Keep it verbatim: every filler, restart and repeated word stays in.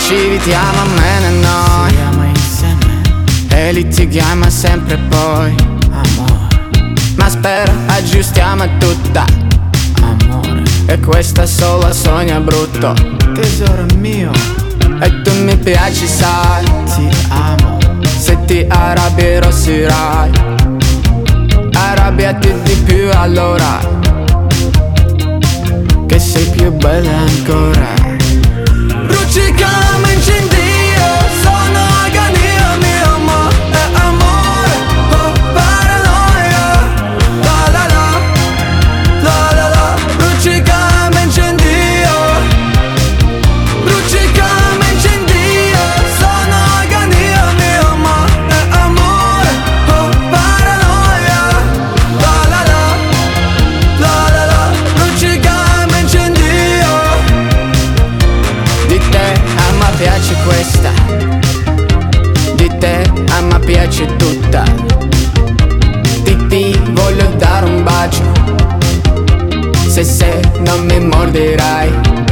ci evitiamo a me e noi. Siamo insieme, E litighiamo sempre poi. amore, Ma spera aggiustiamo tutta. amore, E questa sola sogna brutto. tesoro mio, E tu mi piaci sai. ti amo, Se ti arrabbi rossirai. Arrabbiati di più allora, che sei più bella ancora. Bruci come incendio, sono agonia, mio amore, amore, oh paranoia. La la la, la la la. Bruci come incendio, bruci come incendio, sono agonia, mio amore, amore, oh paranoia. La la la, la la la. Bruci come incendio. Di te a me piace questa, di te a me piace tutta. Di ti voglio dare un bacio, se se non mi morderai.